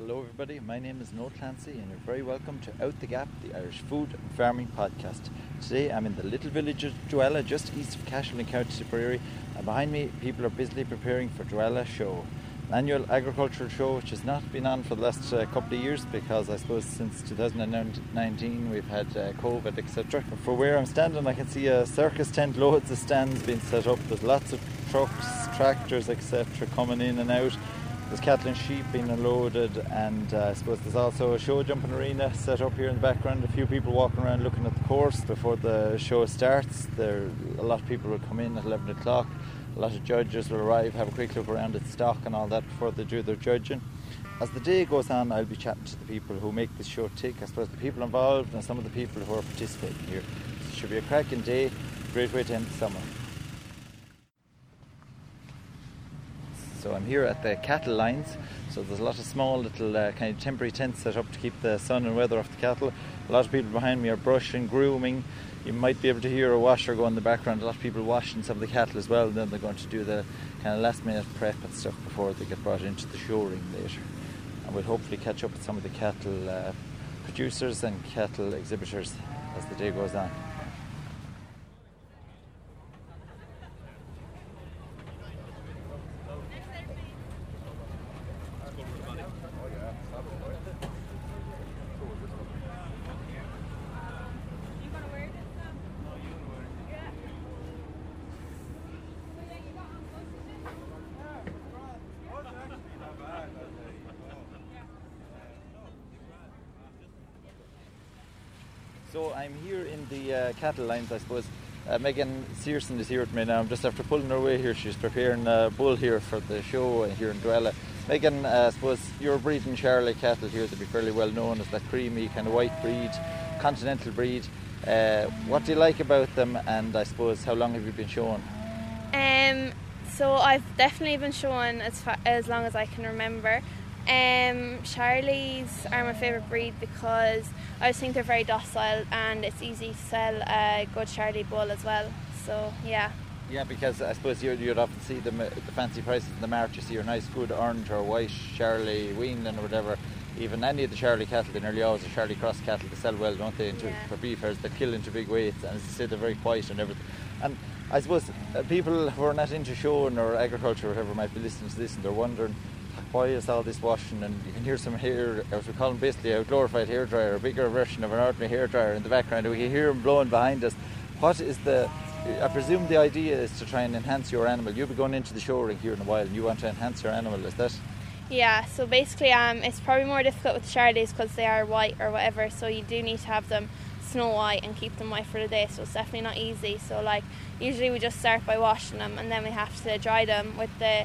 Hello everybody, my name is Noel Clancy and you're very welcome to Out the Gap, the Irish Food and Farming Podcast. Today I'm in the little village of Drogheda, just east of Cashel in County Tipperary, and behind me people are busily preparing for Drogheda Show, an annual agricultural show which has not been on for the last couple of years because I suppose since 2019 we've had COVID, etc. For where I'm standing I can see a circus tent, loads of stands being set up, there's lots of trucks, tractors, etc. coming in and out. There's cattle and sheep being unloaded, and I suppose there's also a show jumping arena set up here in the background. A few people walking around looking at the course before the show starts. A lot of people will come in at 11 o'clock. A lot of judges will arrive, have a quick look around at stock and all that before they do their judging. As the day goes on, I'll be chatting to the people who make this show tick. I suppose the people involved and some of the people who are participating here. It should be a cracking day, great way to end the summer. So I'm here at the cattle lines, so there's a lot of small little kind of temporary tents set up to keep the sun and weather off the cattle. A lot of people behind me are brushing, grooming. You might be able to hear a washer go in the background. A lot of people washing some of the cattle as well. Then they're going to do the kind of last minute prep and stuff before they get brought into the show ring later. And we'll hopefully catch up with some of the cattle producers and cattle exhibitors as the day goes on. So I'm here in the cattle lines, I suppose. Megan Searson is here with me now. I'm just after pulling her away here. She's preparing a bull here for the show here in Drogheda. Megan, I suppose you're breeding Charolais cattle here that be fairly well known as that creamy kind of white breed, continental breed. What do you like about them, and I suppose how long have you been showing? So I've definitely been showing as long as I can remember. Charolais are my favourite breed because I just think they're very docile and it's easy to sell a good Charolais bull as well. So yeah. Yeah, because I suppose you'd often see them at the fancy prices in the mart. You see your nice good orange or white Charolais weanling or whatever. Even any of the Charolais cattle, they nearly always are Charolais cross cattle. They sell well, don't they? For beef herds, they kill into big weights, and as I say, they're very quiet and everything. And I suppose people who are not into showing or agriculture or whatever might be listening to this and they're wondering, why is all this washing? And you can hear some hair, as we call them, basically a glorified hairdryer, a bigger version of an ordinary hairdryer in the background. We can hear them blowing behind us. What is I presume the idea is to try and enhance your animal. You'll be going into the show ring here in a while and you want to enhance your animal, is that? Yeah, so basically it's probably more difficult with the Charolais because they are white or whatever, so you do need to have them snow white and keep them white for the day, so it's definitely not easy. So usually we just start by washing them and then we have to dry them with it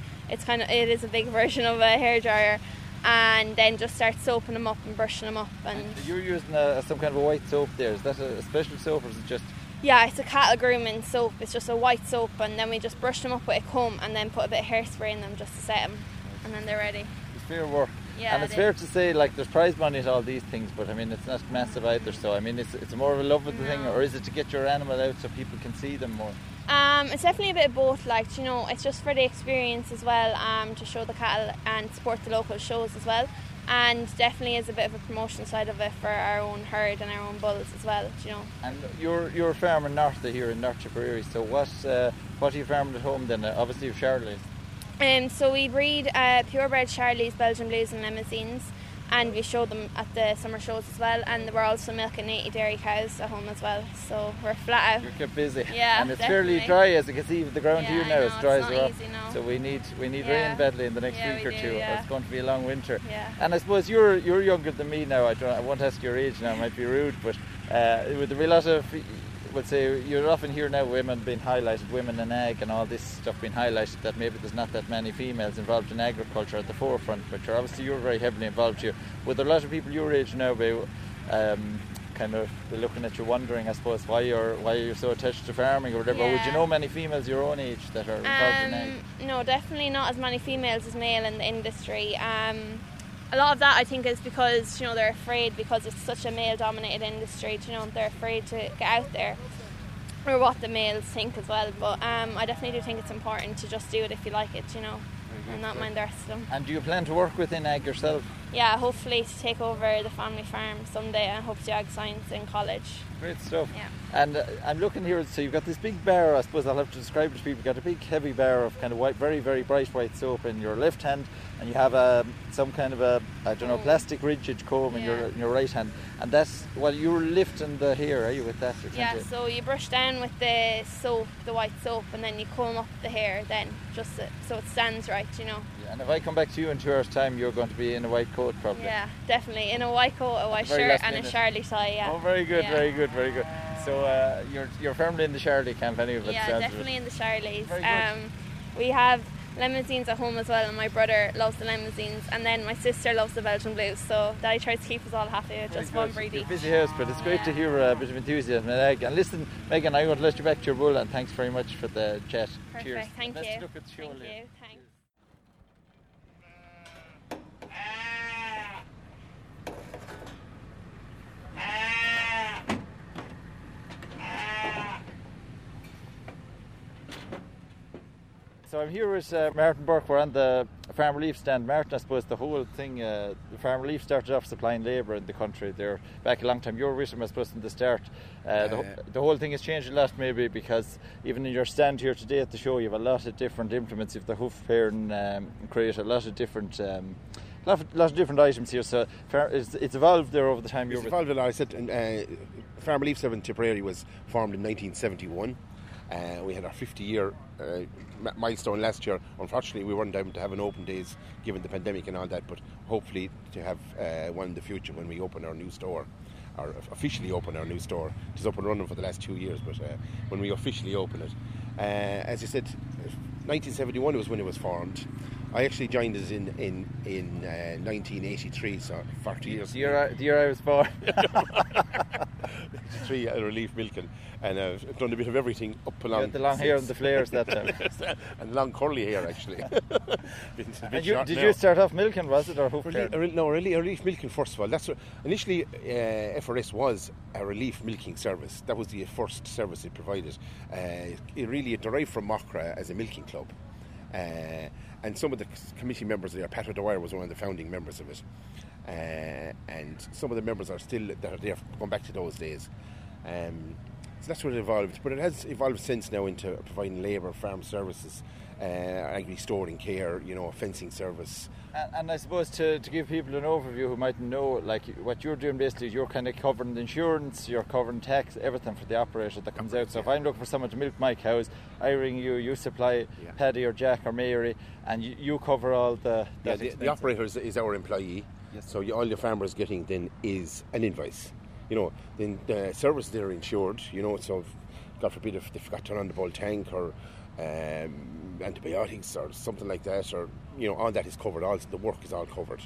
is a big version of a hairdryer, and then just start soaping them up and brushing them up. And you're using some kind of a white soap there. Is that a special soap or is it just? Yeah, it's a cattle grooming soap. It's just a white soap, and then we just brush them up with a comb and then put a bit of hairspray in them just to set them, and then they're ready. It's fair work. Yeah, and it's fair to say, there's prize money at all these things, but I mean, it's not massive either. So I mean, it's more of a love of the thing, or is it to get your animal out so people can see them more? It's definitely a bit of both. It's just for the experience as well, to show the cattle and support the local shows as well, and definitely is a bit of a promotion side of it for our own herd and our own bulls as well. And you're farming north of here in North Tipperary. So what are you farming at home then? Obviously, you've Charolais. So we breed purebred Charolais, Belgian Blues and Limousines, and we show them at the summer shows as well, and we're also milking 80 dairy cows at home as well, so we're flat out. You're kept busy. Yeah, and it's definitely. fairly dry, as you can see with the ground here now. It's dry as well. So we need rain badly in the next week or two. Yeah. It's going to be a long winter. Yeah. And I suppose you're younger than me now. I won't ask your age now, it might be rude, but would there be a lot of, would say, you're often hear now women being highlighted, women in ag and all this stuff being highlighted, that maybe there's not that many females involved in agriculture at the forefront, but you're very heavily involved here. Would there a lot of people your age now be kind of be looking at you wondering, I suppose, why you're so attached to farming or whatever? Yeah. Would you know many females your own age that are involved in ag? No, definitely not as many females as male in the industry. A lot of that I think is because they're afraid, because it's such a male dominated industry. They're afraid to get out there, or what the males think as well. But I definitely do think it's important to just do it if you like it, and not mind the rest of them. And do you plan to work within ag yourself? hopefully to take over the family farm someday and hope to do ag science in college. Great stuff. Yeah. And I'm looking here, so you've got this big bar, I suppose I'll have to describe it to people. You've got a big heavy bar of kind of white, very, very bright white soap in your left hand, and you have some kind of a, plastic rigid comb in your right hand. And that's, you're lifting the hair, are you, with that? Yeah, so you brush down with the soap, the white soap, and then you comb up the hair then, just so it stands right, Yeah, and if I come back to you in 2 hours' time, you're going to be in a white coat, probably. Yeah, definitely. In a white coat, a white shirt, and a Charlie tie, yeah. Oh, very good, very good, very good. So you're firmly in the Charlie camp anyway. Yeah, definitely in the Charlies. Very good. We have limousines at home as well, and my brother loves the limousines, and then my sister loves the Belgian Blues, so Daddy tries to keep us all happy with just one breed each. Busy house, but it's great to hear a bit of enthusiasm and egg. And listen, Megan, I'm going to let you back to your bull, and thanks very much for the chat. Perfect. Cheers. Thank Let's you. look at the show. Thank you. Thanks. So I'm here with Martin Burke. We're on the Farm Relief stand. Martin, I suppose the whole thing, the Farm Relief started off supplying labour in the country there back a long time. You were with them, I suppose, in the start. The whole thing has changed a lot, maybe, because even in your stand here today at the show, you have a lot of different implements. You have the hoof pairing crate, a lot of different items here. So it's evolved there over the time. It's evolved a lot. I said Farm Relief Service in Tipperary was formed in 1971. We had our 50-year milestone last year. Unfortunately, we weren't able to have an open days given the pandemic and all that, but hopefully to have one in the future when we open our new store, or officially open our new store. It was up and running for the last 2 years, but when we officially open it. As I said, 1971 was when it was formed. I actually joined us in 1983, so 40 years. The year I was born. 83 at Relief Milking, and I've done a bit of everything up along. You had the long hair and the flares that time. And long curly hair, actually. Did you start off milking, was it, or hoof care? No, Relief Milking first of all. That's initially FRS was a relief milking service. That was the first service it provided. It derived from Mockra as a milking club. And some of the committee members there, Pat O'Dwyer was one of the founding members of it, and some of the members are still there, going back to those days. So that's where it evolved, but it has evolved since now into providing labour, farm services, agri-storing care, a fencing service. And I suppose to give people an overview who mightn't know, like what you're doing basically is you're kind of covering the insurance, you're covering tax, everything for the operator that comes out. So if I'm looking for someone to milk my cows, I ring you, you supply Paddy or Jack or Mary, and you cover all the operator is our employee. Yes. So all your farmer is getting then is an invoice. Then the services they're insured, so if, God forbid if they forgot to turn on the bull tank or antibiotics or something like that, or all that is covered. All the work is all covered.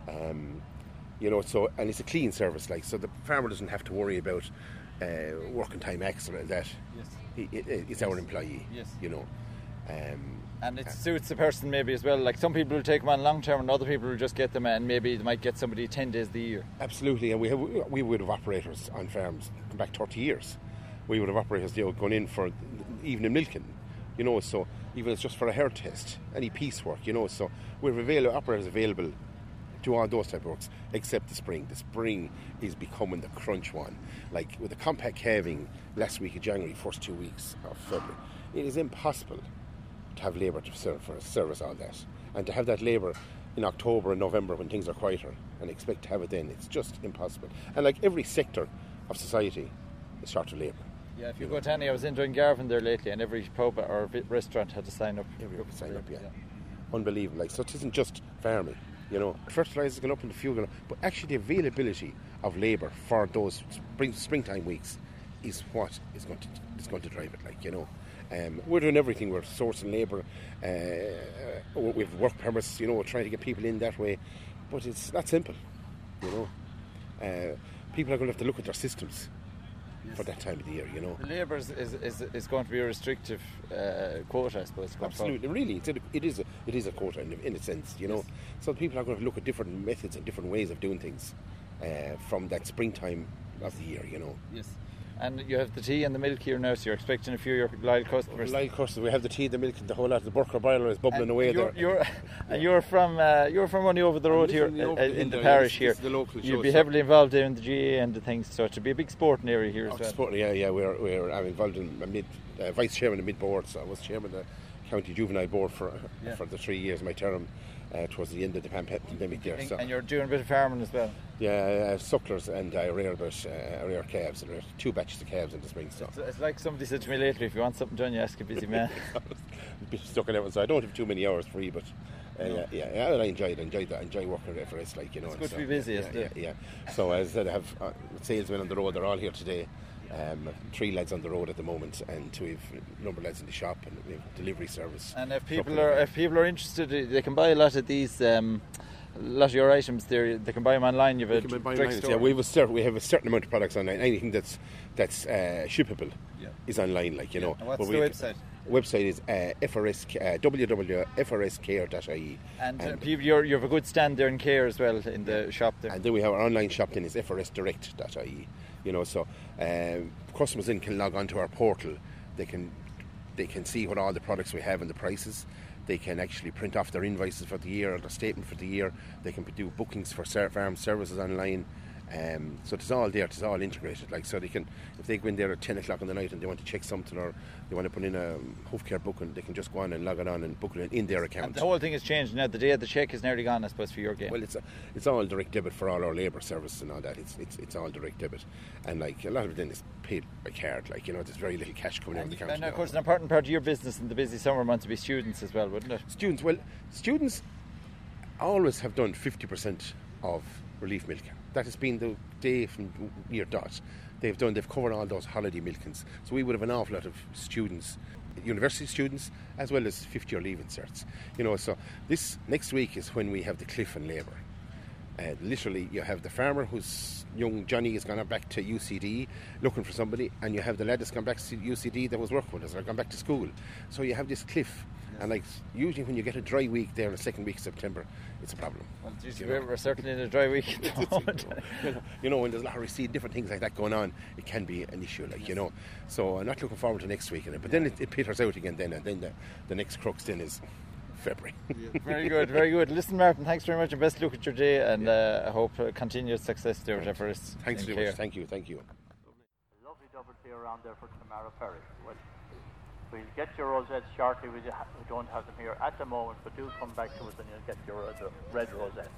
So, and it's a clean service, so the farmer doesn't have to worry about working time X or that. Yes. It's our employee. Yes. And it suits the person maybe as well. Like some people will take them on long term, and other people will just get them, and maybe they might get somebody 10 days of the year. Absolutely, and we would have operators on farms come back 30 years. We would have operators going in for evening milking, so even it's just for a hair test, any piecework, so we have operators available to all those type of works, except the spring. The spring is becoming the crunch one. Like with the compact calving last week of January, first 2 weeks of February, it is impossible to have labour to service all that, and to have that labour in October and November when things are quieter and expect to have it then, it's just impossible. And like every sector of society is short of labour. Yeah, if you go to any, I was in Garvan there lately, and every pub or restaurant had to sign up. Yeah. Unbelievable. So it isn't just farming, Fertilisers going up and the fuel going up, but actually the availability of labour for those springtime weeks is what is going to drive it. We're doing everything. We're sourcing labour. We have work permits. We're trying to get people in that way, but it's not simple. People are going to have to look at their systems for that time of the year. The labour is going to be a restrictive quota, I suppose. Absolutely, really, it is a quota in a sense. Yes. So people are going to look at different methods and different ways of doing things from that springtime of the year. Yes. And you have the tea and the milk here now, so you're expecting a few of your loyal customers. Loyal customers. We have the tea, the milk, and the whole lot. The Burker boiler is bubbling away there. You're from only over the road here in the parish here. The local You'd be heavily involved in the GA and the things, so it should be a big sporting area here as well. Sporting, yeah. I'm involved in vice chairman of mid board, so I was chairman of the county juvenile board for the 3 years my term. Towards the end of the pandemic there. So. And you're doing a bit of farming as well? Yeah, sucklers, and I rear calves. And 2 batches of calves in the spring. So. It's like somebody said to me lately, if you want something done, you ask a busy man. A bit stuck in that one, so I don't have too many hours free, but I enjoy that. Enjoy working at FRS, like, you know. It's good to be busy, isn't it? Yeah. So as I said, I have salesmen on the road. They're all here today. 3 lads on the road at the moment, and we've a number of lads in the shop, and we have delivery service. And if people are interested, they can buy a lot of these, a lot of your items there. They can buy them online. You have a direct store. Yeah, we have a certain amount of products online. Anything that's shippable is online, like, you know. And what's the website? Website is www.frskare.ie. And you have a good stand there in Care as well in the shop there. And then we have our online shop then is frsdirect.ie. You know, so customers then can log on to our portal. They can see what all the products we have and the prices. They can actually print off their invoices for the year or their statement for the year. They can do bookings for farm services online. So it's all there, it's all integrated. Like, so they can, if they go in there at 10 o'clock in the night and they want to check something, or they want to put in a hoof care booking, they can just go on and log it on and book it in their account. And the whole thing has changed now. The day of the check is nearly gone, I suppose, for your game. Well, it's all direct debit for all our labour services and all that. It's all direct debit, and like a lot of it then is paid by card. Like, you know, there's very little cash coming out of the account. And of course, an important part of your business in the busy summer months would be students as well, wouldn't it? Students always have done 50% of relief milk. That has been the day from year dot. They've covered all those holiday milkings. So we would have an awful lot of students, university students, as well as 50-year leaving certs. You know, so this next week is when we have the cliff and labour. Literally, you have the farmer whose young Johnny has gone back to UCD looking for somebody, and you have the lad that's gone back to UCD that was working with us, or gone back to school. So you have this cliff. And like usually when you get a dry week there in the second week of September, it's a problem. Well, we're certainly in a dry week at the moment. You know, when there's lottery seed, different things like that going on, it can be an issue, like, you know. So I'm not looking forward to next week, but then it peters out again then, and then the next crux then is February. Very good, very good. Listen, Martin, thanks very much, and best luck at your day, and I hope continued success there, whatever is. Thanks very much. Thank you. Lovely double tea around there for Tamara Perry. We'll get your rosettes shortly. We don't have them here at the moment, but do come back to us and you'll get your red rosette.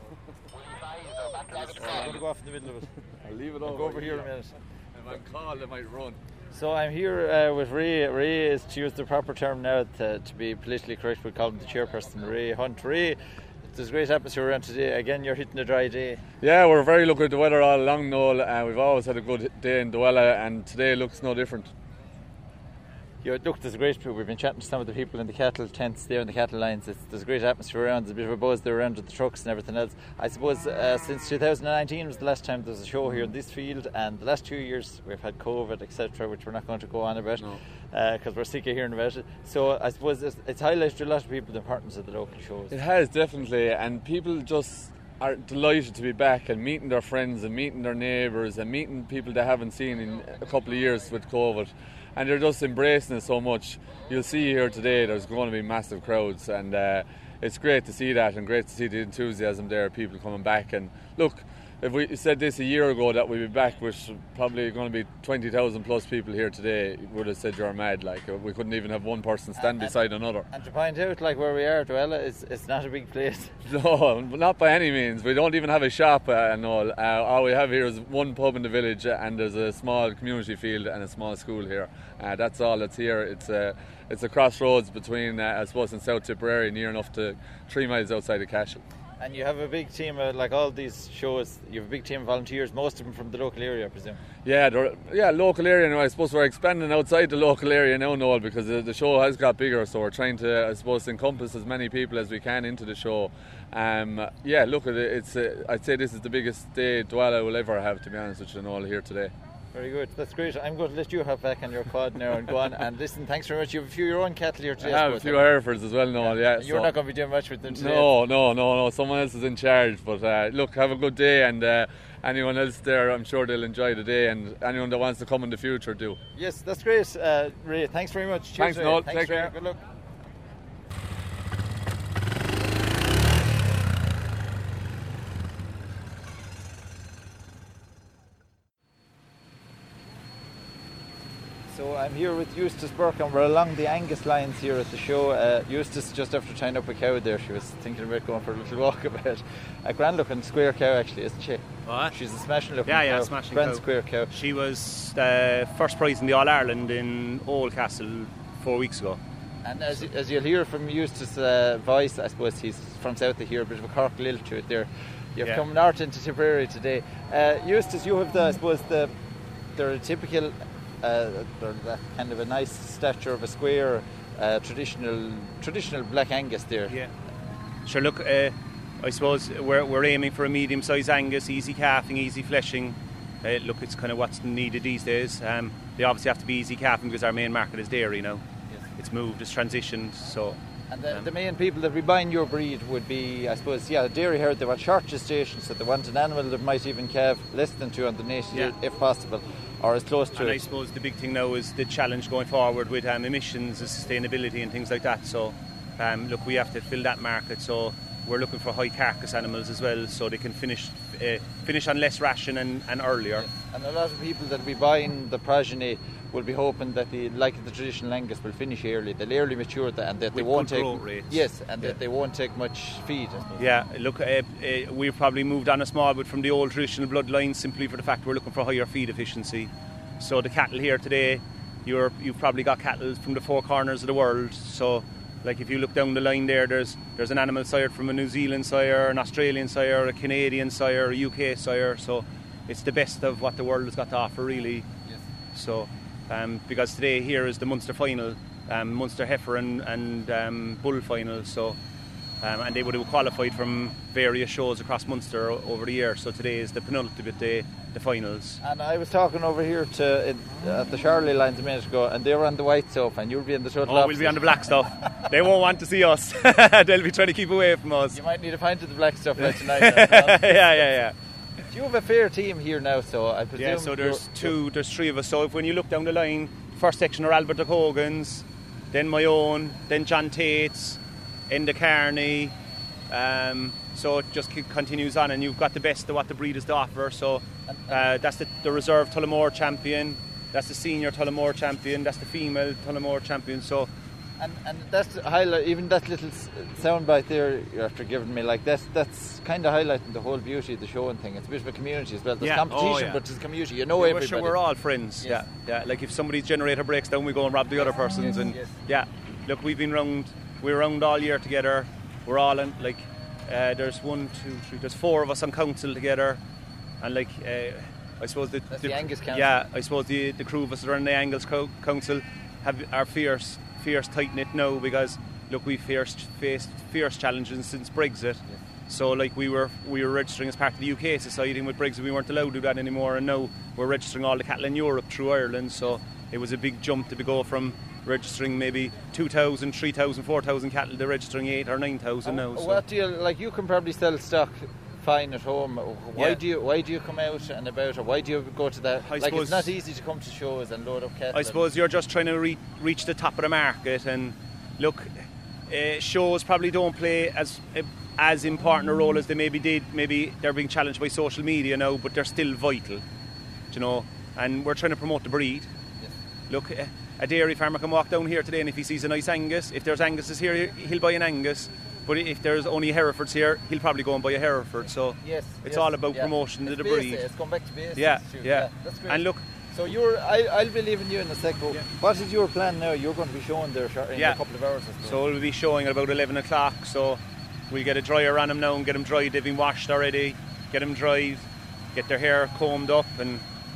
I'm going to go off in the middle of it. I'll leave it I'll go over here in a minute. If I'm called, I might run. So I'm here with Ray. Ray is, to use the proper term now, to be politically correct, we'll call him the chairperson, Ray Hunt. Ray, there's a great atmosphere around today. Again, you're hitting a dry day. Yeah, we're very lucky at the weather all along, Noel. We've always had a good day in Duella, and today looks no different. Look, there's a great people. We've been chatting to some of the people in the cattle tents there in the cattle lines. There's a great atmosphere around. There's a bit of a buzz there around with the trucks and everything else. I suppose since 2019 was the last time there was a show here in this field, and the last 2 years we've had COVID, etc., which we're not going to go on about because we're sick of hearing about it. So I suppose it's highlighted to a lot of people the importance of the local shows. It has, definitely, and people just are delighted to be back and meeting their friends and meeting their neighbours and meeting people they haven't seen in a couple of years with COVID. And they're just embracing it so much. You'll see here today there's going to be massive crowds, and it's great to see that, and great to see the enthusiasm there, people coming back. And look, if we said this a year ago that we'd be back with probably going to be 20,000 plus people here today, we would have said you're mad. Like, we couldn't even have one person stand beside another. And to point out, like, where we are, Duella, it's not a big place. No, not by any means. We don't even have a shop and all. All we have here is one pub in the village, and there's a small community field and a small school here. That's all that's here. It's a crossroads between, I suppose, in South Tipperary, near enough to 3 miles outside of Cashel. And you have a big team, like all these shows, you have a big team of volunteers, most of them from the local area, I presume. Yeah, local area now. I suppose we're expanding outside the local area now, Noel, because the show has got bigger, so we're trying to, I suppose, encompass as many people as we can into the show. Look, I'd say this is the biggest day Duella will ever have, to be honest with you, Noel, here today. Very good. That's great. I'm going to let you hop back on your quad now and go on. And listen, thanks very much. You have a few of your own cattle here today. I have a few Herefords as well, Noel, yeah. You're not going to be doing much with them today. No. Someone else is in charge. But look, have a good day, and anyone else there, I'm sure they'll enjoy the day, and anyone that wants to come in the future, do. Yes, that's great. Ray, thanks very much. Cheers, Thanks, Noel. Thanks, Take care. Good luck. So I'm here with Eustace Burke, and we're along the Angus lines here at the show. Eustace, just after tying up a cow there, she was thinking about going for a little walk about. A grand looking square cow actually, isn't she? What? She's a smashing looking Yeah, cow. smashing grand cow. square cow. She was first prize in the All-Ireland in Oldcastle 4 weeks ago. And as you'll hear from Eustace's voice, I suppose he's from south of here, a bit of a Cork lilt to it there. You've come north into Tipperary today. Eustace, you have they're a typical, they're that kind of a nice stature of a square, traditional Black Angus there. Yeah. Sure, look, I suppose we're aiming for a medium-sized Angus, easy calving, easy fleshing. Look, it's kind of what's needed these days. They obviously have to be easy calving because our main market is dairy now. Yes. It's moved, it's transitioned, so... And the main people that be buying your breed would be, I suppose, dairy herd. They want short gestation, so they want an animal that might even calve less than 280 if possible, or as close to and it. I suppose the big thing now is the challenge going forward with emissions, and sustainability and things like that. So, look, we have to fill that market. So we're looking for high carcass animals as well, so they can finish on less ration and earlier. Yes. And a lot of people that will be buying the progeny will be hoping that the traditional Angus will finish early. They'll early mature and that they With won't good take growth rates. Yes, and that they won't take much feed. I suppose. Yeah, look, we've probably moved on a small bit from the old traditional bloodline simply for the fact we're looking for higher feed efficiency. So the cattle here today, you've probably got cattle from the four corners of the world. So, like if you look down the line there, there's an animal sired from a New Zealand sire, an Australian sire, a Canadian sire, a UK sire. So it's the best of what the world has got to offer, really. Yes. So, because today here is the Munster final, Munster heifer and bull final. So, and they would have qualified from various shows across Munster over the year. So today is the penultimate day, the finals. And I was talking over here at the Charlie lines a minute ago, and they were on the white stuff, and you'll be in the total opposite. We'll be on the black stuff. They won't want to see us. They'll be trying to keep away from us. You might need a pint of the black stuff right tonight. Yeah. You have a fair team here now, so I presume. Yeah, so there's three of us. So when you look down the line, first section are Albert de Hogan's, then my own, then John Tate's, Enda Carney. So it just continues on, and you've got the best of what the breed has to offer. So that's the reserve Tullamore champion, that's the senior Tullamore champion, that's the female Tullamore champion. So. And that's highlight, even that little soundbite there after giving me, like that's kind of highlighting the whole beauty of the show and thing. It's a bit of a community as well. There's competition, but there's community. You know everybody. Sure, we're all friends. Yes. Yeah. Like if somebody's generator breaks down, we go and rob the other person's. Look, we've been we're round all year together. We're all in, like, there's 1, 2, 3. There's 4 of us on council together, and like I suppose that's the Angus Council. Yeah, I suppose the crew of us that are in the Angus Council are fierce tight knit now, because look, we've faced fierce challenges since Brexit. Yes. So like we were registering as part of the UK society, and with Brexit we weren't allowed to do that anymore, and now we're registering all the cattle in Europe through Ireland. So it was a big jump to go from registering maybe 2,000, 3,000, 4,000 cattle to registering 8,000 or 9,000 now. So. What do you like? You can probably sell stock fine at home. Why do you come out and about, or why do you go to that? It's not easy to come to shows and load up cattle. I suppose you're just trying to reach the top of the market, and look, shows probably don't play as important a role as they maybe did. Maybe they're being challenged by social media now, but they're still vital, you know. And we're trying to promote the breed. Yes. Look, a dairy farmer can walk down here today, and if he sees a nice Angus, if there's Anguses here, he'll buy an Angus. But if there's only Herefords here, he'll probably go and buy a Hereford. So it's all about promotion of the breed. It's going back to basics. Yeah. That's great. And look, so I'll be leaving you in a sec. But what is your plan now? You're going to be showing there in a couple of hours. So we'll be showing at about 11 o'clock. So we'll get a dryer on them now and get them dried. They've been washed already. Get them dried, get their hair combed up, and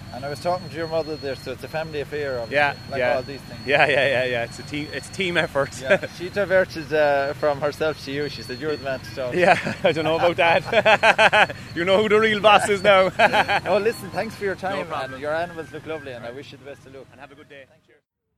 And I was talking to your mother there, so it's a family affair, obviously, all these things. Yeah. It's a team effort. Yeah. She diverted from herself to you. She said, you're the man to talk. Yeah, I don't know about that. You know who the real boss is now. Oh, listen, thanks for your time. No problem. And your animals look lovely, and I wish you the best of luck. And have a good day. Thank you.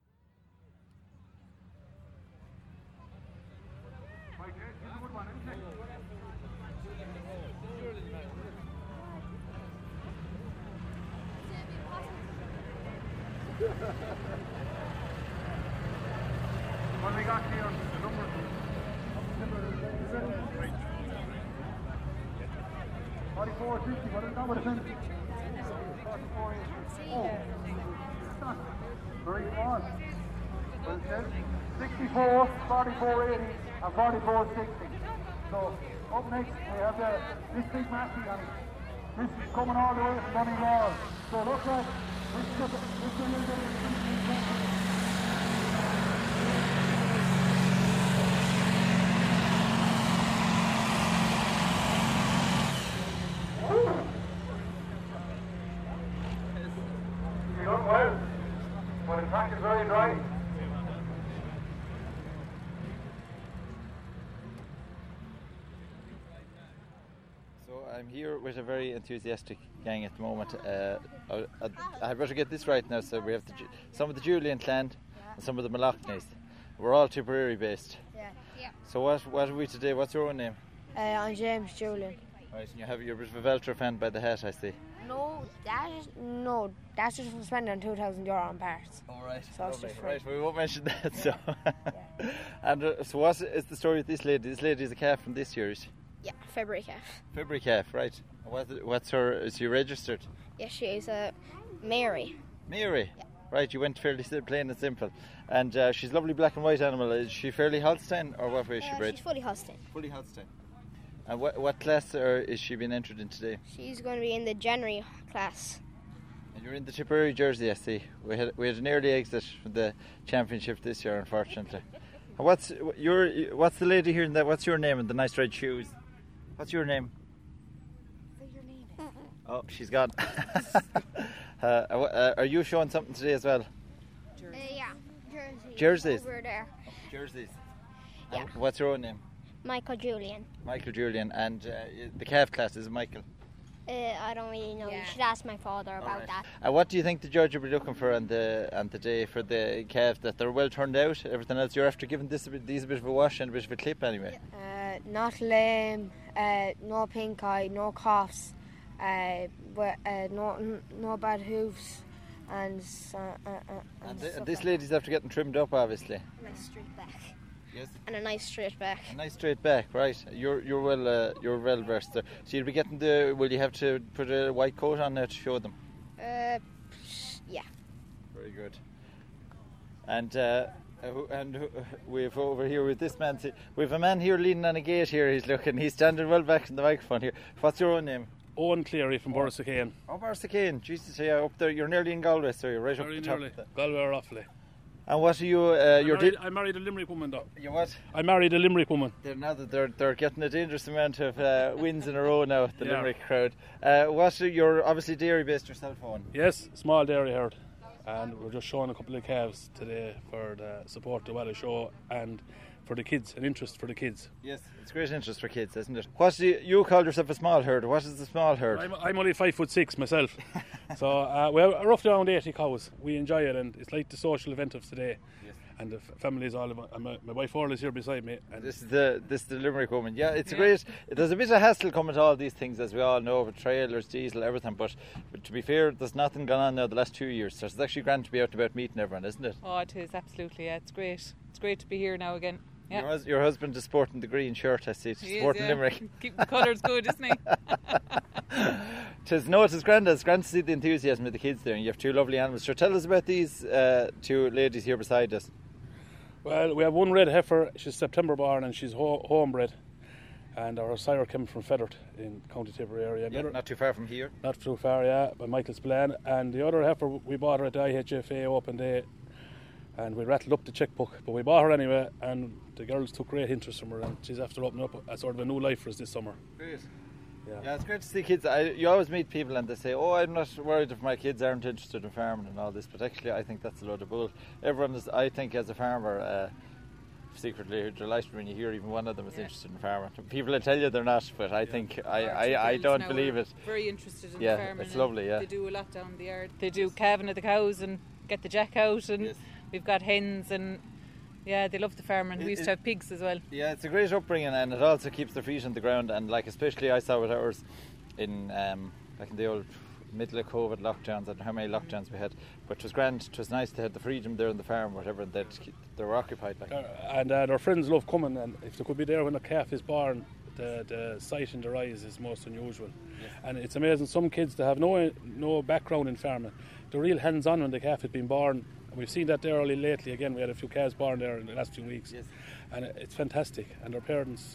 What we got here, the number. 44.50, what is the number? 44.80. Oh, very small. Well, it says 64, 44.80, and 44.60. So, up next, we have this big Massey, and this is coming all the way from Donegal. So, look like this is a little bit of You've done well, but the track is very dry. So I'm here with a very enthusiastic gang at the moment. I'd better get this right now. So we have some of the Julian clan and some of the Malachnes. We're all Tipperary based. Yeah. So what are we today? What's your own name? I'm James Julian. Right, and you're a bit of a Veltra fan by the hat, I see. That's just from spending €2,000 on parts. All right. So it's just free. Right, we won't mention that. So, and so what is the story with this lady? This lady is a calf from this year, is she? Yeah, February calf. February calf, right? What's her? Is she registered? Yeah, she is Mary. Mary. Yeah. Right, you went fairly plain and simple. And she's a lovely black and white animal. Is she fairly Holstein, or what way is she bred? She's fully Holstein. Fully Holstein. And what class is she being entered in today? She's going to be in the January class. And you're in the Tipperary jersey, I see. We had an early exit from the championship this year, unfortunately. And what's the lady here in that? What's your name and the nice red shoes? What's your name? Oh, she's gone. Are you showing something today as well? Yeah, Jerseys. Over there. Jerseys. Yeah. And what's your own name? Michael Julian. Michael Julian. And the calf class is Michael. I don't really know. You should ask my father about that. And what do you think the judge will be looking for on the day for the calf? That they're well turned out. Everything else, you're after giving these a bit of a wash and a bit of a clip anyway. Not lame, no pink eye, no coughs, no bad hooves, and this lady's after getting trimmed up, obviously. Nice straight back. Yes. And a nice straight back. A nice straight back, right? You're well versed there. So you'll be getting will you have to put a white coat on there to show them? Yeah. Very good. And we've over here with this man. We've a man here leaning on a gate here. He's standing well back in the microphone here. What's your own name? Owen Cleary from Borrisacane. Oh, Borrisacane. Jesus, yeah, up there. You're nearly in Galway, so you're right Very up the top. nearly. Galway or Offaly. And what are you? I married a Limerick woman, though. You what? I married a Limerick woman. They're getting a dangerous amount of wins in a row now. The Limerick crowd. You're obviously dairy based yourself, Owen. Yes, small dairy herd, and we're just showing a couple of calves today for the support the Wella show and for the kids, an interest for the kids. Yes, it's great interest for kids, isn't it? You called yourself a small herd. What is the small herd? I'm only 5'6" myself, so we're roughly around 80 cows. We enjoy it, and it's like the social event of today. Yes. And the family is all about. My wife Orla is here beside me. And this is the Limerick woman. Yeah, it's great. There's a bit of hassle coming to all these things, as we all know, with trailers, diesel, everything. But to be fair, there's nothing gone on now the last 2 years. So it's actually grand to be out and about meeting everyone, isn't it? Oh, it is, absolutely. Yeah, it's great. It's great to be here now again. Yeah. Your husband is sporting the green shirt, I see. Sporting Limerick. Keep the colours good, isn't he? It's grand. It's grand to see the enthusiasm of the kids there. And you have two lovely animals. Sure, tell us about these two ladies here beside us. Well, we have one red heifer. She's September born and she's homebred. And our sire came from Fethard in County Tipperary area. Yeah, not too far from here. Not too far, yeah, by Michael Spillane. And the other heifer, we bought her at the IHFA Open Day. And we rattled up the checkbook, but we bought her anyway, and the girls took great interest from her, and she's after opening up a sort of a new life for us this summer. Great. Yeah, it's great to see kids. You always meet people and they say, "Oh, I'm not worried if my kids aren't interested in farming and all this." But actually, I think that's a load of bull. Everyone is. I think as a farmer, secretly delighted when you hear even one of them is interested in farming. People will tell you they're not, but I think I don't believe it. Very interested in Yeah, farming. it's lovely. Yeah, they do a lot down the yard. They do calving of the cows and get the jack out, and we've got hens and. Yeah, they love the farming. We used to have pigs as well. Yeah, it's a great upbringing, and it also keeps their feet on the ground. And like especially I saw with ours in like in the old middle of COVID lockdowns. I don't know how many lockdowns we had, but it was grand. It was nice to have the freedom there on the farm, whatever. That they were occupied. Like. And their friends love coming, and if they could be there when a calf is born, the sight in their eyes is most unusual. Yes. And it's amazing. Some kids that have no background in farming, they're real hands-on when the calf has been born. We've seen that there lately. Again, we had a few calves born there in the last few weeks, and it's fantastic. And their parents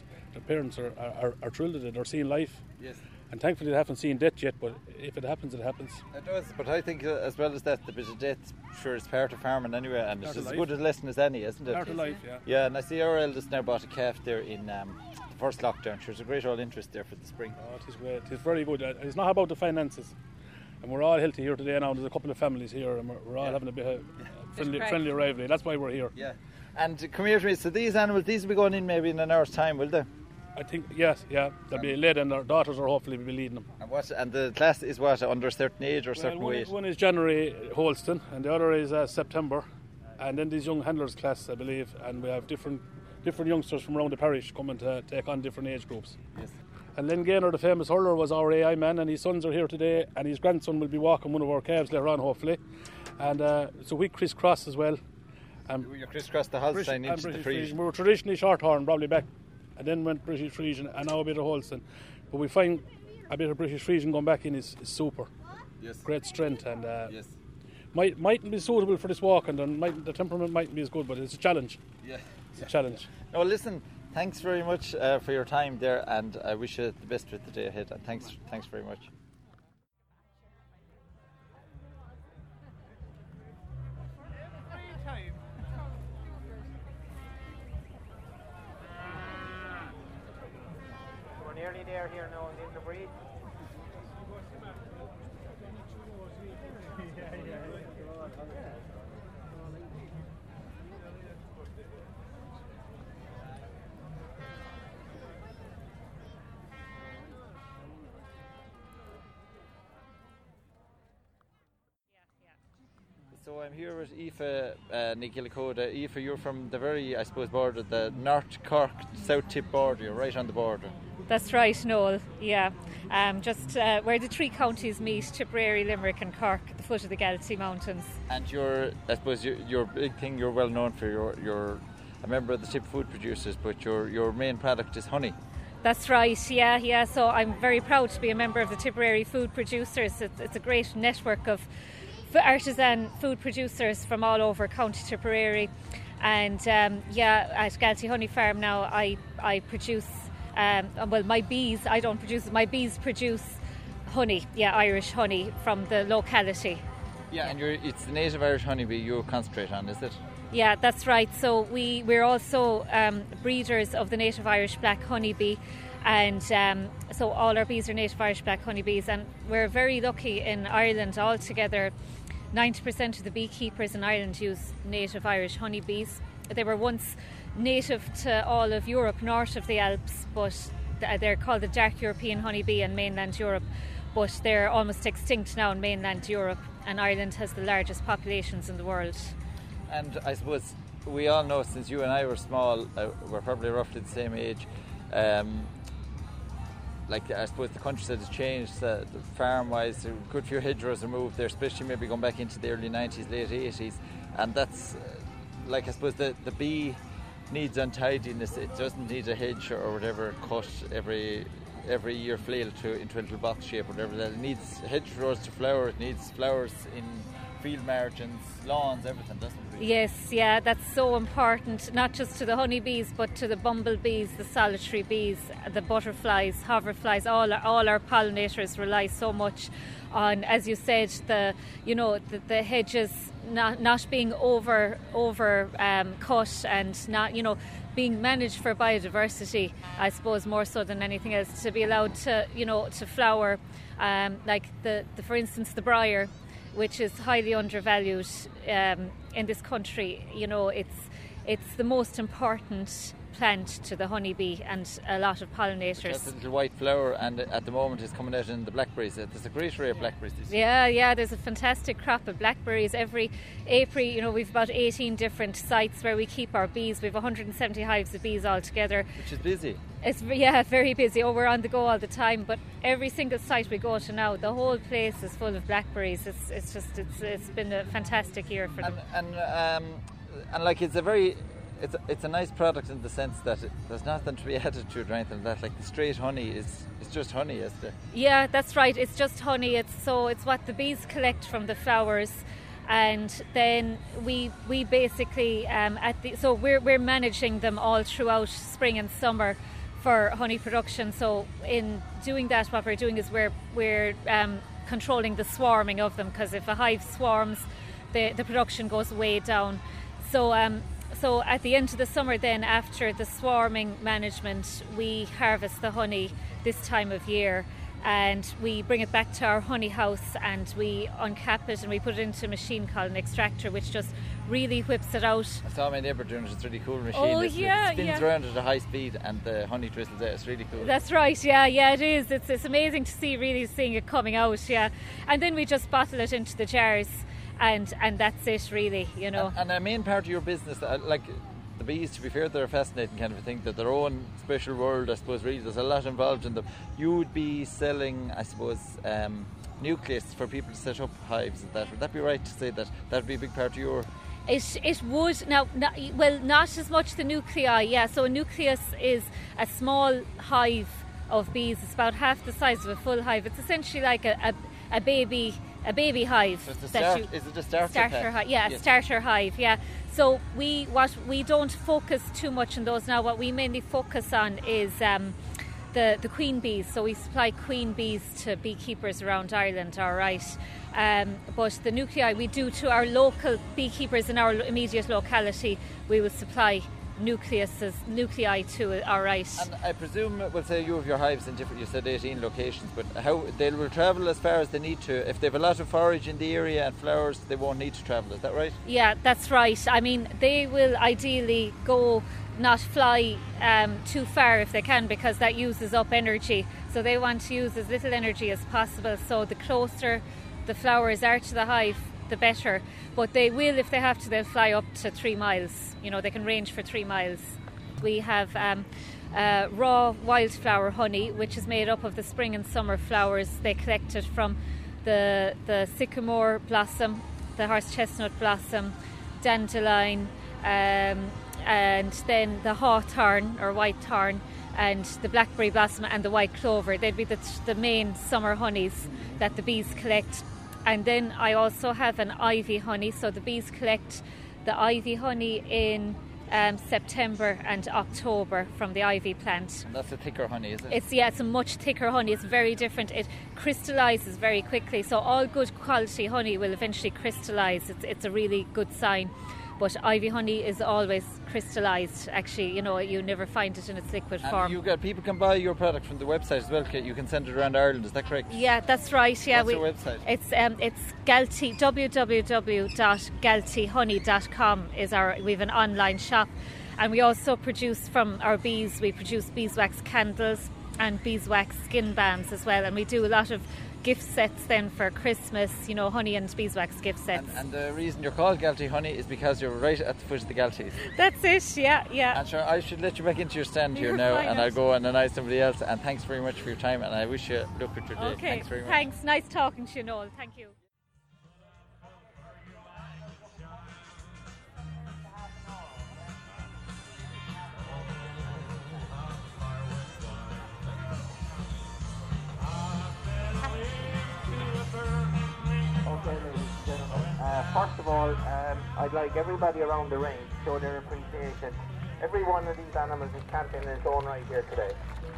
are thrilled at it. They're seeing life, and thankfully they haven't seen death yet. But if it happens, it happens. It does. But I think as well as that, the bit of death, sure, is part of farming anyway, and it's as good a lesson as any, isn't it? Part of life, yeah. Yeah, and I see our eldest now bought a calf there in the first lockdown. Sure, there's a great old interest there for the spring. Oh, it is great. It's very good. It's not about the finances. And we're all healthy here today now. There's a couple of families here, and we're all having a bit of friendly rivalry. That's why we're here. Yeah. And come here to me. So these animals, these will be going in maybe in an hour's time, will they? I think yes, yeah. They'll be led, and their daughters will hopefully be leading them. And the class is what, under a certain age or certain weight? One is January Holston, and the other is September, and then these young handlers class, I believe, and we have different youngsters from around the parish coming to take on different age groups. Yes. And Len Gaynor, the famous hurler, was our AI man, and his sons are here today, and his grandson will be walking one of our calves later on, hopefully. And so we crisscross as well. You crisscross the Holstein into the Friesian. We were traditionally Shorthorn, probably back, and then went British Friesian, and now a bit of Holstein. But we find a bit of British Friesian going back in is super. Yes. Great strength, and mightn't be suitable for this walk, and the temperament mightn't be as good, but it's a challenge. Yeah. It's a challenge. No, listen. Thanks very much for your time there, and I wish you the best with the day ahead. And thanks very much. We're nearly there here now in the breed. So I'm here with Aoife Nigillicoda. Aoife, you're from the very, I suppose, border, the North Cork South Tip border. You're right on the border. That's right, Noel. Yeah, just where the three counties meet: Tipperary, Limerick, and Cork, at the foot of the Galaxy Mountains. And I suppose your big thing, you're well known for you're a member of the Tip Food Producers, but your main product is honey. That's right. Yeah. So I'm very proud to be a member of the Tipperary Food Producers. It's a great network of artisan food producers from all over County Tipperary, and at Galaxy Honey Farm now I produce my bees, I don't produce it, my bees produce honey, Irish honey from the locality. And it's the native Irish honeybee you concentrate on, is it? Yeah, that's right. So we're also breeders of the native Irish black honeybee, and so all our bees are native Irish black honeybees, and we're very lucky in Ireland altogether. 90% of the beekeepers in Ireland use native Irish honeybees. They were once native to all of Europe north of the Alps, but they're called the dark European honeybee in mainland Europe, but they're almost extinct now in mainland Europe, and Ireland has the largest populations in the world. And I suppose we all know, since you and I were small, we're probably roughly the same age, I suppose the countryside has changed, the farm-wise, a good few hedgerows are moved there, especially maybe going back into the early 90s, late 80s, and that's, I suppose the bee needs untidiness. It doesn't need a hedge or whatever cut every flail into a little box shape or whatever. It needs hedgerows to flower, it needs flowers in field margins, lawns, everything, doesn't it? Yes, yeah, that's so important, not just to the honeybees, but to the bumblebees, the solitary bees, the butterflies, hoverflies. All our pollinators rely so much on, as you said, the hedges not being over cut and not, being managed for biodiversity, I suppose, more so than anything else, to be allowed to, to flower, like for instance, the briar, which is highly undervalued in this country. It's the most important plant to the honeybee and a lot of pollinators. That's a little white flower, and at the moment it's coming out in the blackberries. There's a great array of blackberries this year. Yeah, there's a fantastic crop of blackberries every April. We've about 18 different sites where we keep our bees. We've 170 hives of bees altogether. Which is busy. It's very busy. We're on the go all the time. But every single site we go to now, the whole place is full of blackberries. It's been a fantastic year for them. And like it's a nice product in the sense that there's nothing to be added to it or anything like that. Like the straight honey it's just honey, isn't it? Yeah, that's right. It's just honey. It's what the bees collect from the flowers, and then we basically so we're managing them all throughout spring and summer for honey production. So in doing that, what we're doing is we're controlling the swarming of them, because if a hive swarms, the production goes way down. So at the end of the summer then, after the swarming management, we harvest the honey this time of year, and we bring it back to our honey house and we uncap it and we put it into a machine called an extractor, which just really whips it out. I saw my neighbour doing it. It's a really cool machine. Oh, it spins yeah. around at a high speed and the honey drizzles out. It's really cool. That's right, yeah, it is. It's amazing to seeing it coming out, yeah. And then we just bottle it into the jars. And that's it, really, And a main part of your business, like the bees, to be fair, they're a fascinating kind of a thing. They're their own special world, I suppose, really. There's a lot involved in them. You would be selling, I suppose, nucleus for people to set up hives and that. Would that be right to say that would be a big part of your... It would. Now, not as much the nuclei, yeah. So a nucleus is a small hive of bees. It's about half the size of a full hive. It's essentially like a baby hive. So is it a starter hive? Yeah, yes. A starter hive, yeah. So we don't focus too much on those now. What we mainly focus on is the queen bees. So we supply queen bees to beekeepers around Ireland, all right. But the nuclei we do to our local beekeepers in our immediate locality. We will supply nuclei to it, all right. And I presume, we'll say you have your hives in different, you said 18 locations, but how they will travel as far as they need to. If they have a lot of forage in the area and flowers, they won't need to travel, is that right? Yeah, that's right. I mean, they will ideally not fly too far if they can, because that uses up energy. So they want to use as little energy as possible. So the closer the flowers are to the hive, the better. But they will, if they have to, they'll fly up to 3 miles. They can range for 3 miles. We have raw wildflower honey, which is made up of the spring and summer flowers. They collect it from the sycamore blossom, the horse chestnut blossom, dandelion, and then the hawthorn or white thorn, and the blackberry blossom and the white clover. They'd be the main summer honeys that the bees collect. And then I also have an ivy honey, so the bees collect the ivy honey in September and October from the ivy plant. And that's a thicker honey, is it? It's a much thicker honey. It's very different. It crystallises very quickly. So all good quality honey will eventually crystallise. It's a really good sign. But ivy honey is always crystallised. Actually, you never find it in its liquid form. People can buy your product from the website as well. You can send it around Ireland. Is that correct? Yeah, that's right. Yeah, what's your website? It's Galtee. www.galteehoney.com is we've an online shop, and we also produce from our bees. We produce beeswax candles and beeswax skin balms as well, and we do a lot of gift sets then for Christmas, honey and beeswax gift sets. And the reason you're called Galtee Honey is because you're right at the foot of the Galtees. That's it, yeah. And sure, I should let you back into your stand here now, and I'll go and announce somebody else. And thanks very much for your time, and I wish you luck with your day. Okay, thanks very much. Thanks, nice talking to you, Noel. Thank you. Okay, ladies and gentlemen, First of all, I'd like everybody around the ring to show their appreciation. Every one of these animals is champion in its own right here today.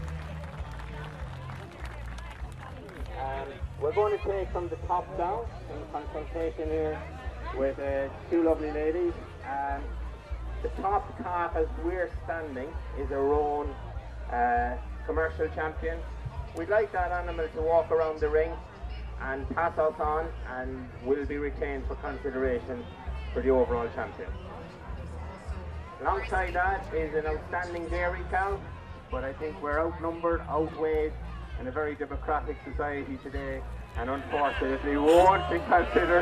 We're going to take from the top down in consultation here with two lovely ladies. The top calf as we're standing is our own commercial champion. We'd like that animal to walk around the ring and pass us on, and will be retained for consideration for the overall champion. Alongside that is an outstanding dairy cow, but I think we're outnumbered, outweighed in a very democratic society today, and unfortunately won't be considered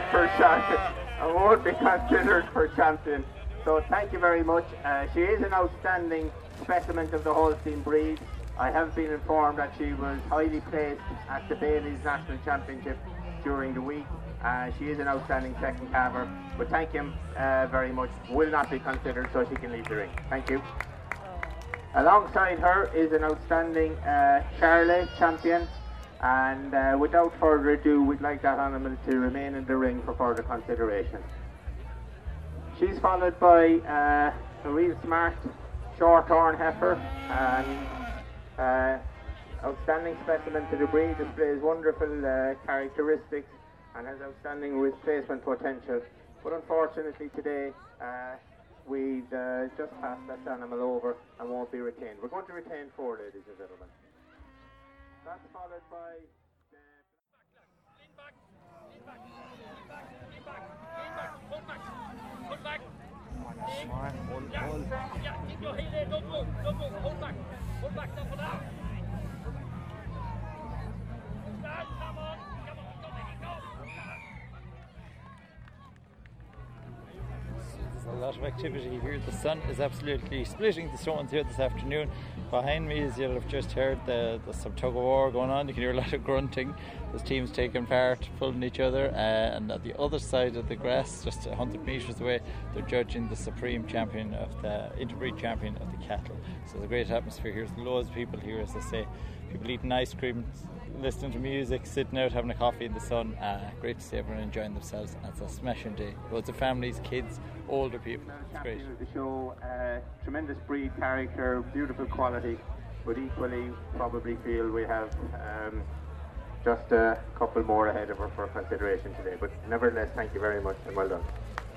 for champion. So thank you very much. She is an outstanding specimen of the Holstein breed. I have been informed that she was highly placed at the Bailey's National Championship during the week. She is an outstanding second calver, but thank you very much. Will not be considered, so she can leave the ring. Thank you. Alongside her is an outstanding Charolais champion, and without further ado, we'd like that animal to remain in the ring for further consideration. She's followed by a real smart short-horn heifer, and outstanding specimen to the breed, displays wonderful characteristics and has outstanding replacement potential. But unfortunately today we've just passed that animal over and won't be retained. We're going to retain 4, ladies and gentlemen. That's followed by There's a lot of activity here. The sun is absolutely splitting the stones here this afternoon. Behind me, as you'll have just heard, there's some tug of war going on. You can hear a lot of grunting. There's teams taking part, pulling each other, and at the other side of the grass, just 100 metres away, they're judging the supreme champion of the interbreed champion of the cattle. So there's a great atmosphere here. There's loads of people here, as I say. People eating ice cream, listening to music, sitting out having a coffee in the sun. Great to see everyone enjoying themselves. It's a smashing day. Loads of families, kids, older people. It's great. The show, tremendous breed character, beautiful quality, but equally probably feel we have just a couple more ahead of her for consideration today. But nevertheless, thank you very much and well done.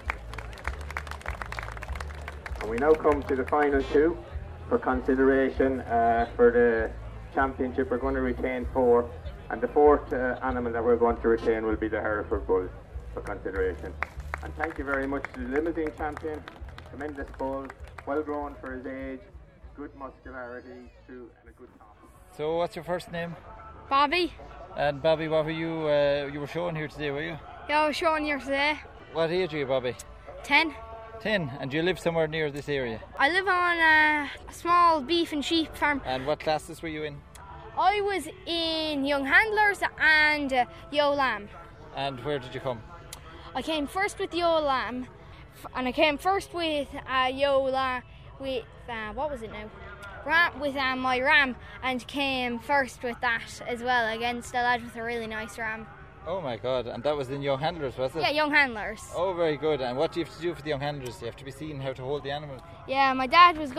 And we now come to the final 2 for consideration for the championship. We're going to retain 4, and the 4th animal that we're going to retain will be the Hereford Bull for consideration. And thank you very much to the limousine champion. Tremendous bull, well grown for his age, good muscularity, true, and a good top. So what's your first name? Bobby. And Bobby, what were you were showing here today, were you? Yeah, I was showing here today. What age are you, Bobby? 10. 10, and do you live somewhere near this area? I live on a small beef and sheep farm. And what classes were you in? I was in Young Handlers and Yo Lamb. And where did you come? I came first with Yo Lamb, and I came first with Yo Lamb with what was it now? With my ram, and came first with that as well against a lad with a really nice ram. Oh my God, and that was in Young Handlers, was it? Yeah, Young Handlers. Oh, very good. And what do you have to do for the Young Handlers? Do you have to be seeing how to hold the animal? Yeah, my dad was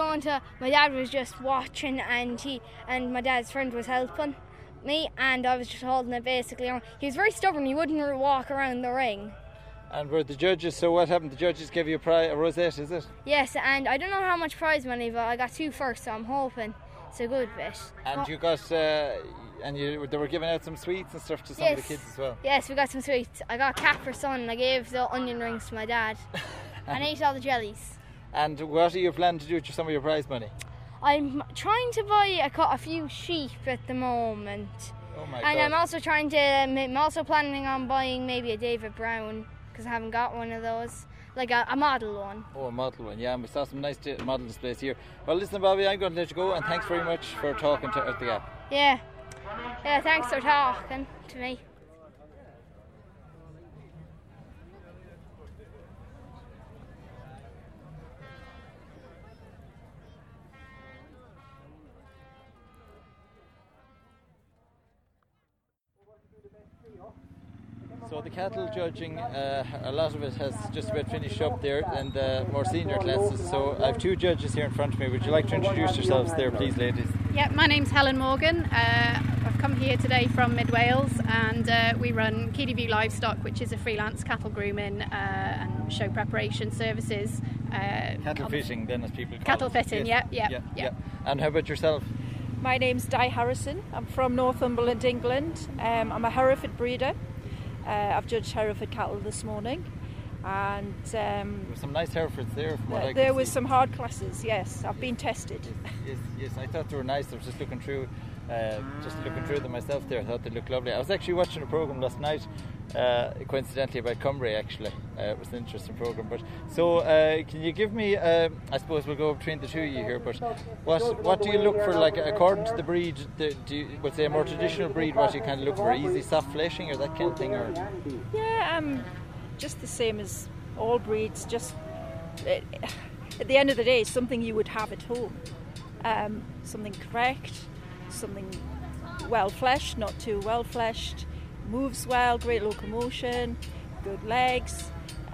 just watching, and my dad's friend was helping me, and I was just holding it basically on. He was very stubborn, he wouldn't walk around the ring. And were the judges, so what happened? The judges gave you a rosette, is it? Yes, and I don't know how much prize money, but I got 2 first, so I'm hoping it's a good bit. And you got, they were giving out some sweets and stuff to some of the kids as well? Yes, we got some sweets. I got cat for son, and I gave the onion rings to my dad. And ate all the jellies. And what are you planning to do with some of your prize money? I'm trying to buy a few sheep at the moment. Oh my and God. I'm also planning on buying maybe a David Brown, because I haven't got one of those, like a model one. Oh, a model one, yeah, and we saw some nice model displays here. Well, listen, Bobby, I'm going to let you go, and thanks very much for talking to Out the Gap. Yeah, thanks for talking to me. So So the cattle judging, a lot of it has just about finished up there in the more senior classes. So I have two judges here in front of me. Would you like to introduce yourselves there, please, ladies? Yeah, my name's Helen Morgan. I've come here today from Mid Wales, and we run Keeley View Livestock, which is a freelance cattle grooming and show preparation services. Cattle fitting, then, as people call cattle it. fitting, yes. Yeah. And how about yourself? My name's Di Harrison. I'm from Northumberland, England. I'm a Hereford breeder. I've judged Hereford cattle this morning, and there were some nice Herefords there. From what I there could was see. some hard classes. Yes, I've been tested. Yes, I thought they were nice. I was just looking through them myself there. I thought they looked lovely. I was actually watching a programme last night, coincidentally about Cumbria. Actually, it was an interesting programme. But so, can you give me? I suppose we'll go between the two of you here. But what do you look for? Like according to the breed, would say a more traditional breed? What do you kind of look for? Easy, soft fleshing, or that kind of thing, or? Yeah, just the same as all breeds. Just at the end of the day, something you would have at home. Something correct, something well fleshed, not too well fleshed, moves well, great locomotion, good legs.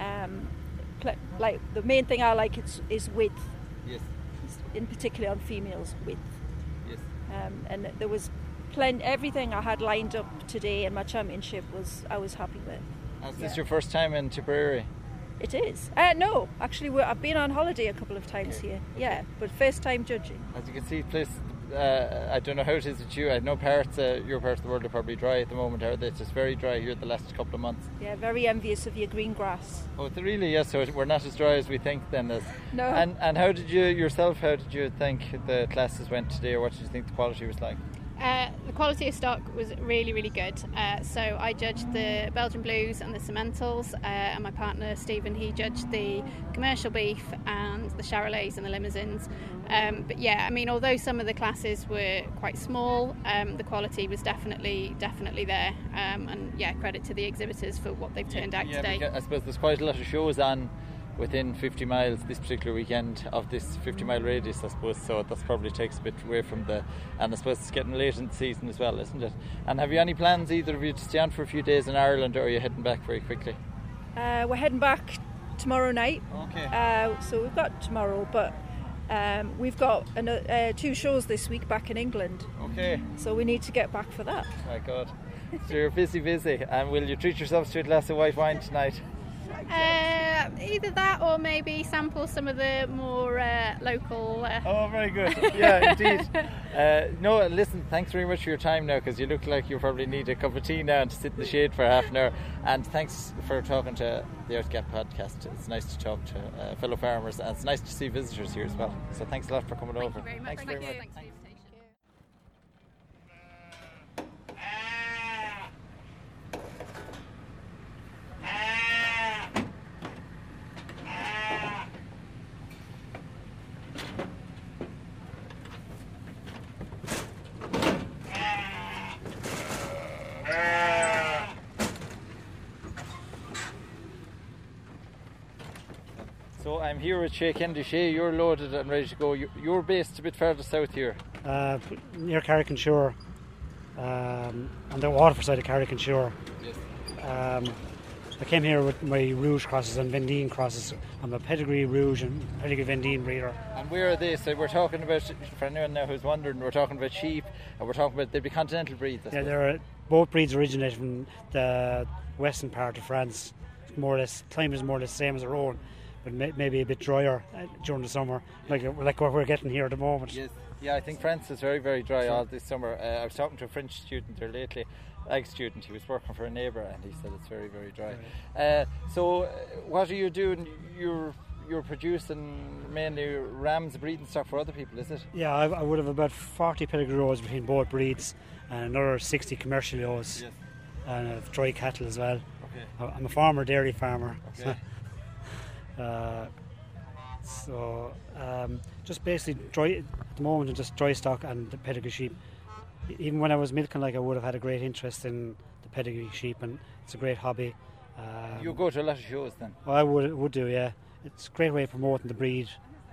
Like the main thing I like is width. Yes. In particular on females, width. Yes. And there was everything I had lined up today in my championship I was happy with. Is this your first time in Tipperary? It is. No, actually, I've been on holiday a couple of times here. Yeah, but first time judging. As you can see, place. I don't know how it is with you. I know your parts of the world are probably dry at the moment, are they? It's just very dry here the last couple of months. Yeah, very envious of your green grass. Oh, really? Yes. So we're not as dry as we think then. No. And how did you think the classes went today, or what did you think the quality was like? The quality of stock was really, really good. So I judged the Belgian Blues and the Sementals, and my partner Stephen, he judged the commercial beef and the Charolais and the Limousines. But yeah, I mean, although some of the classes were quite small, the quality was definitely there. And yeah, credit to the exhibitors for what they've turned out today. I suppose there's quite a lot of shows on within 50 miles this particular weekend of this 50-mile radius, I suppose, so that probably takes a bit away from and I suppose it's getting late in the season as well, isn't it? And have you any plans, either of you, to stay on for a few days in Ireland, or are you heading back very quickly? We're heading back tomorrow night. Okay. So we've got tomorrow, but we've got two shows this week back in England. Okay. So we need to get back for that. My God. So you're busy. And will you treat yourselves to a glass of white wine tonight? Either that, or maybe sample some of the more local. Oh, very good. Yeah, indeed. No, listen, thanks very much for your time now, because you look like you probably need a cup of tea now and to sit in the shade for half an hour. And thanks for talking to the Out the Gap podcast. It's nice to talk to fellow farmers, and it's nice to see visitors here as well. So thanks a lot for coming over. Thanks very much. Thanks. So I'm here with Shay Kennedy. Shay, you're loaded and ready to go. You're based a bit further south here. Near Carrick-on-Suir, on the Waterford side of Carrick-on-Suir. Yes. I came here with my Rouge crosses and Vendine crosses. I'm a pedigree Rouge and pedigree Vendine breeder. And where are they? So we're talking about, for anyone now who's wondering, we're talking about sheep, and we're talking about, they'd be continental breeds. Yeah, both breeds originate from the western part of France. More or less, climate is more or less the same as our own, but maybe a bit drier during the summer, like what we're getting here at the moment. Yes. Yeah, I think France is very, very dry all this summer. I was talking to a French student there lately, student. He was working for a neighbour, and he said it's very, very dry. Right. So what are you doing? You're producing mainly rams breeding stock for other people, is it? Yeah, I would have about 40 pedigree rows between both breeds, and another 60 commercial rows. Yes. And dry cattle as well. Okay. I'm a farmer, dairy farmer. Okay. So just basically dry at the moment, just dry stock and the pedigree sheep. Even when I was milking, I would have had a great interest in the pedigree sheep, and it's a great hobby. You go to a lot of shows then? Well, I would do, yeah. It's a great way of promoting the breed,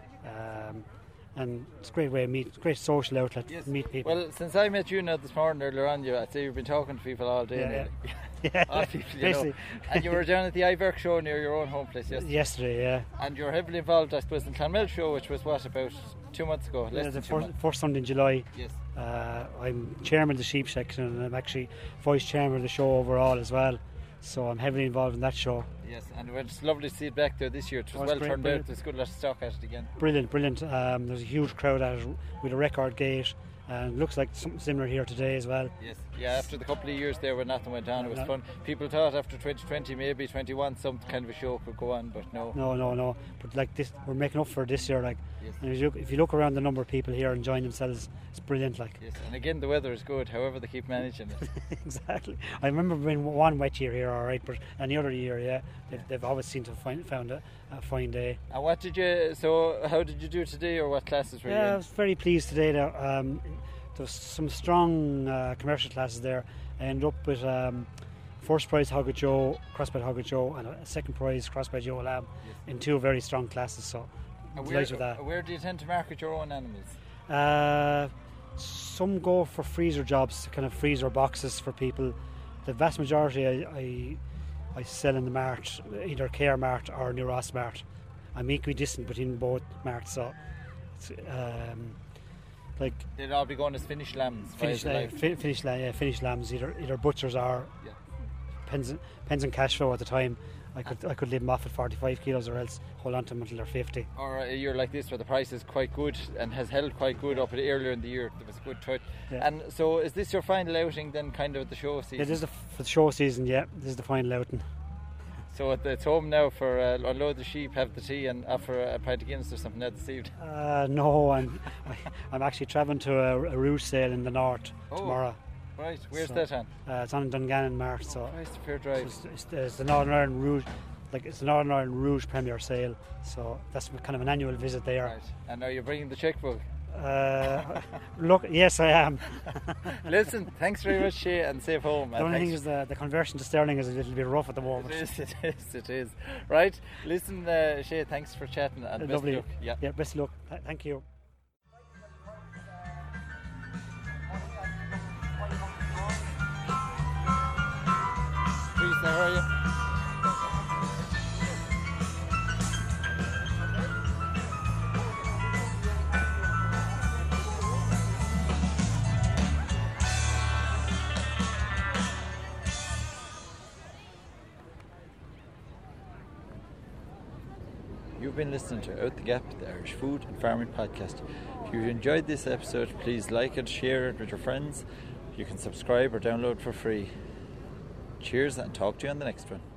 and it's a great way of great social outlet to meet people. Well, since I met you now this morning earlier on, I'd say you've been talking to people all day. Yeah. Yeah, all people you know. And you were down at the Iverk show near your own home place yesterday. Yesterday, yeah. And you're heavily involved, I suppose, in Clonmel show, which was what, about 2 months ago? First Sunday in July. Yes. I'm chairman of the sheep section, and I'm actually vice chairman of the show overall as well. So I'm heavily involved in that show. Yes, and it's lovely to see it back there this year. It was well turned out. There's a good lot of stock at it again. Brilliant. There's a huge crowd at it with a record gate, and looks like something similar here today as well. Yes, yeah. After the couple of years there where nothing went on, it was fun. People thought after 2020, maybe 21, some kind of a show could go on, but no. No. But like this, we're making up for this year. Like, yes. And if you look around the number of people here enjoying themselves, it's brilliant. Like, yes, and again the weather is good. However, they keep managing it. Exactly. I remember being one wet year here, all right, but any other year, yeah, they've always seemed to have found a fine day. And how did you do today, or what classes were you in? I was very pleased today. There was some strong commercial classes there. I ended up with first prize Hogget Joe, crossbred Hogget Joe, and a second prize crossbred Joe Lamb in 2 very strong classes. So delighted with that. Where do you tend to market your own animals? Some go for freezer jobs, kind of freezer boxes for people. The vast majority I sell in the mart, either Care Mart or New Ross Mart. I'm equidistant between both marts, so it's, they'd all be going as finished lambs. Finished lambs, either butchers or depends on cash flow at the time. I could leave them off at 45 kilos, or else hold on to them until they're 50. Or a year like this where the price is quite good and has held quite good up earlier in the year. There was a good touch. Yeah. And so is this your final outing then, kind of, at the show season? It is for the show season, yeah. This is the final outing. So it's home now for unload the sheep, have the tea, and offer a pint of Guinness or something now this evening? No, I'm actually travelling to a rouge sale in the north tomorrow. Right, where's that on? It's on Dungannon Mart. So Christ, fair drive. It's the Northern Ireland Rouge, it's the Northern Ireland Rouge Premier Sale. So that's kind of an annual visit there. Right. And are you bringing the checkbook? Look, yes, I am. Listen, thanks very much, Shay, and safe home. The only thing is the conversion to sterling is a little bit rough at the moment. It is. Right, listen, Shay, thanks for chatting, and best of luck. Yeah, best of luck. Thank you. Teresa, how are you? You've been listening to Out the Gap, the Irish Food and Farming Podcast. If you enjoyed this episode, please like it, share it with your friends. You can subscribe or download for free. Cheers, and talk to you on the next one.